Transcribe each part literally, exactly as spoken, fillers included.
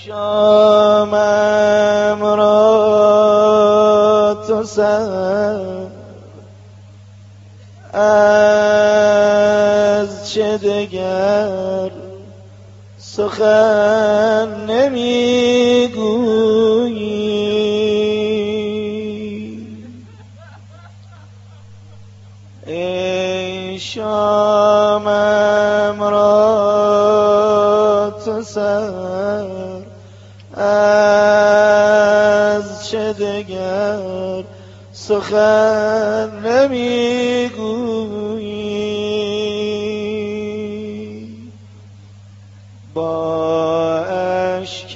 شامم را تو سر از چه دگر سخن نمیگویی. ای شامم را تو سر از چه دگر سخن نمیگویی. با اشک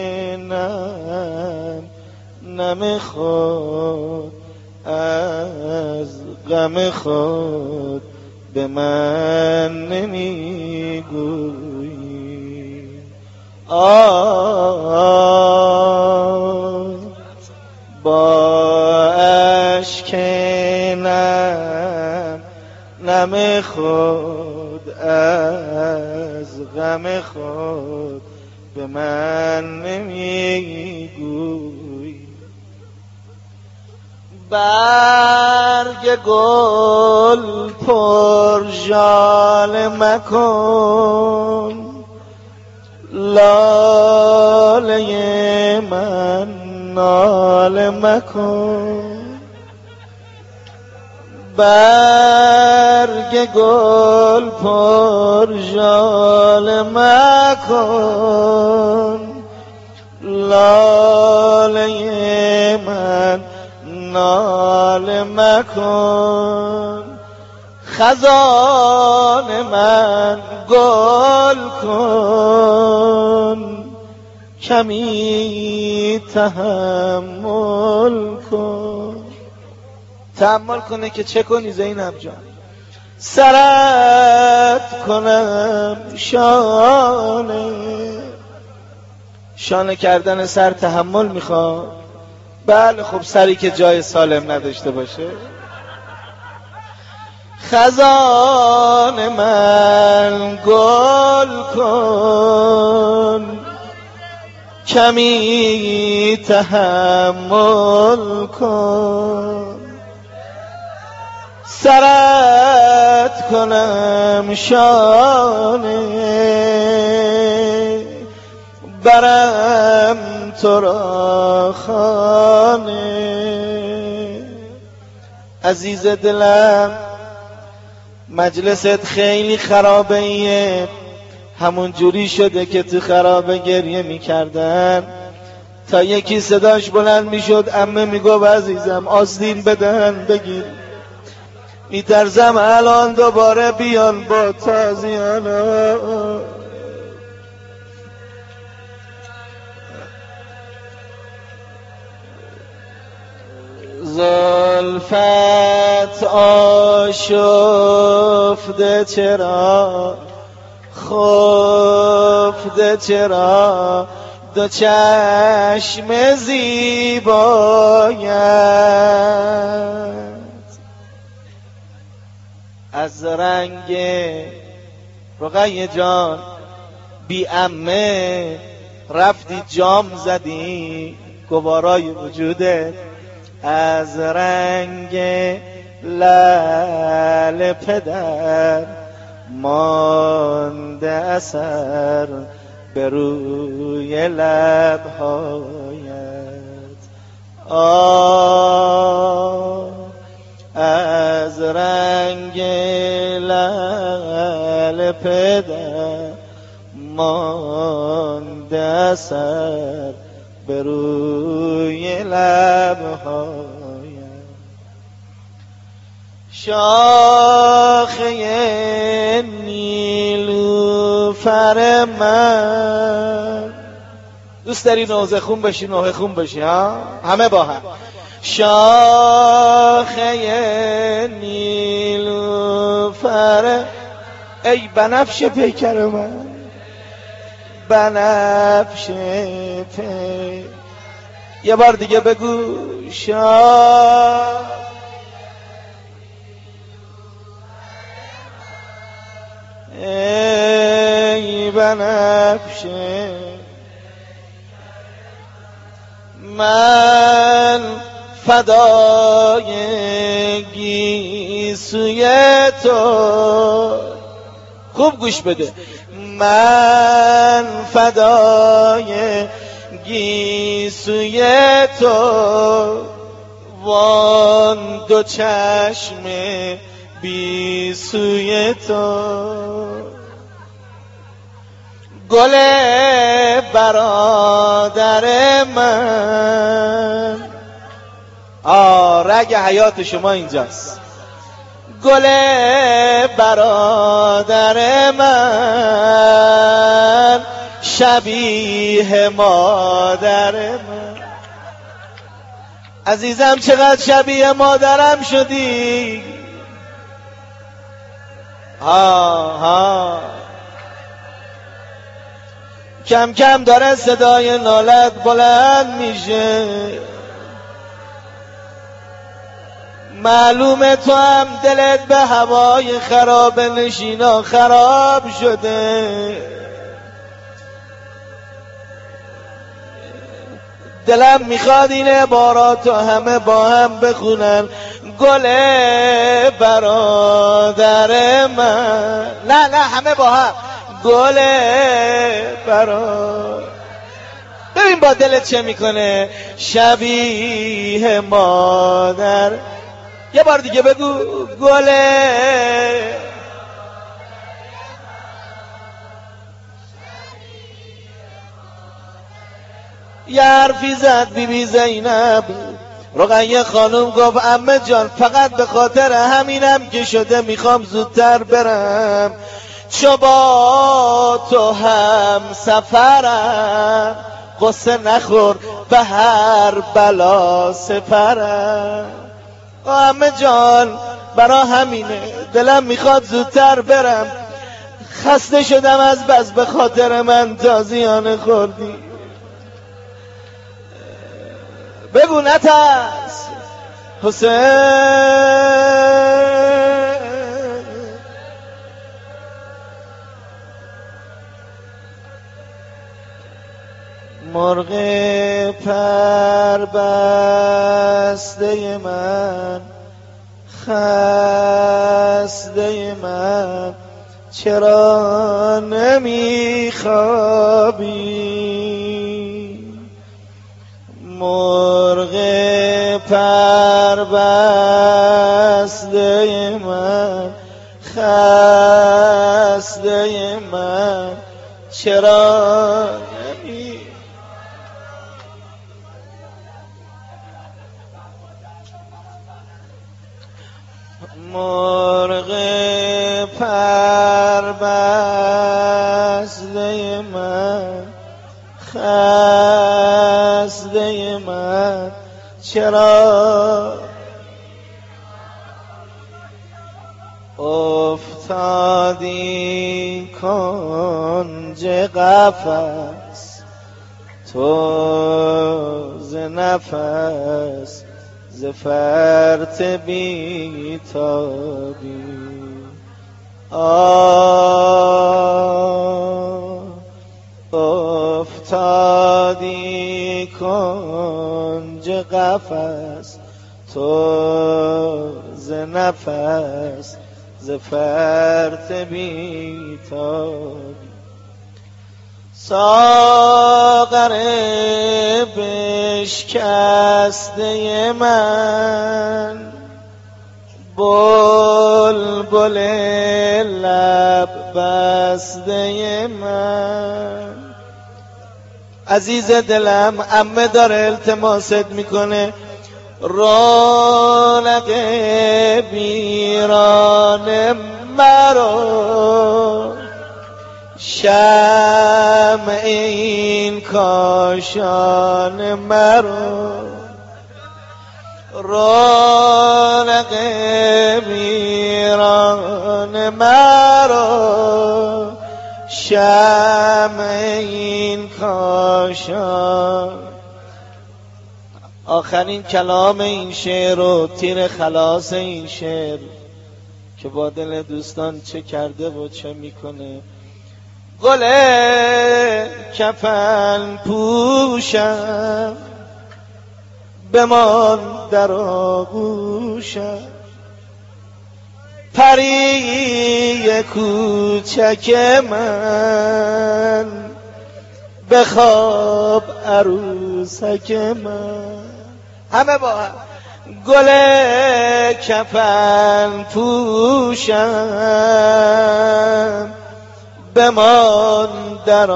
نم نم خود از غم خود به من نمیگویی. آه با اشک نم نم خود از غم خود به من نمیگویی. برگ گل پر ژاله مکن، لاله من ناله مکن. برگ گل پر ژاله مکن، لاله من ناله مکن. خزان من گل کن، کمی تحمل کن. تحمل کنه که چه کنی زینب جان؟ سرت کنم شانه. شانه کردن سر تحمل میخواد. بله خب سری که جای سالم نداشته باشه. خزان من گل کن، کمی تحمل کن. سرت کنم شانه، برم تو را خانه. عزیز دلم مجلست خیلی خرابه ایه، همون جوری شده که تو خرابه گریه میکردن تا یکی صداش بلند میشد عمه میگو عزیزم آستین بدن بگیر. میترسم الان دوباره بیان با تازیانا. زلفت آشفته چرا، خفته چرا، دو چشم زیبایت از رنگ رقیه جان بی عمه رفتی جام زدی گوارای وجودت. از رنگ لعل پدر مانده اثر به روی لبهایت. آه از رنگ لعل پدر مانده اثر به روی لبهایت. شاخه نیلوفر من، دوست داری نوزه خون بشی نوحه خون بشی ها؟ همه با هم. شاخه نیلوفر ای بنفش پیکر من، بنفش پی. یه بار دیگه بگو شاه ای بنفش من فدای گیسوی تو. خوب گوش بده. من فدای گیسوی تو، وان دو چشم بی سوی تو. گل برادر من، آه رگ حیات شما اینجاست. گل برادر من، شبیه مادر من. عزیزم چقدر شبیه مادرم شدی. ها ها کم کم داره صدای نالت بلند میشه. معلومه تو هم دلت به هوای خراب نشینا خراب شده. دلم میخواد این عباراتو همه با هم بخونن. گل برادر من، نه نه همه با هم. گل برادر، ببین با دلت چه میکنه. شبیه مادر. یه بار دیگه بگو. گل یه حرفی زد بی بی زینب. رقیه خانم گفت عمه جان فقط به خاطر همینم که شده میخوام زودتر برم، چو با تو هم سفرم، قصه نخور به هر بلا سپرم. عمه جان برا همینه دلم میخواد زودتر برم، خسته شدم از بس به خاطر من تازیانه خوردی. بگو نترس حسین. مرغ پربسته من، خسته من، چرا نمیخوابی؟ مرغ پربسته من، خسته من، چرا نمی مرغ پربسته من، خسته من، چرا افتادی کنج قفس تو ز نفس ز فرط بی تابی؟ آه افتادی کنج قفس تو ز نفس ز فرط بی تابی. ساغر بشکسته من، بلبل لب بسته من. عزیز دلم عمه داره التماست میکنه، رونق بیران مرو، شمع این کاشان مرو، رونق بیران مرو، شمع این کاشان. آخرین کلام این شعر و تیر خلاص این شعر که با دل دوستان چه کرده و چه میکنه. گل کفن پوشم بمان در آغوشم. پری کوچک من بخواب عروسک من. همه با هم. گل کفن پوشم بمان در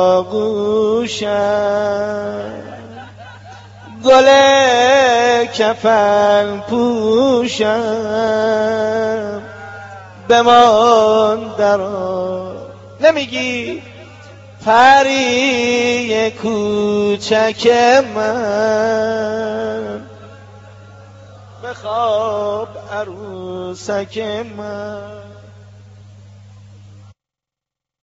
آغوشم. گل کفن پوشم بمان در آغوشم. نمیگی پری کوچک من بخواب عروسک من.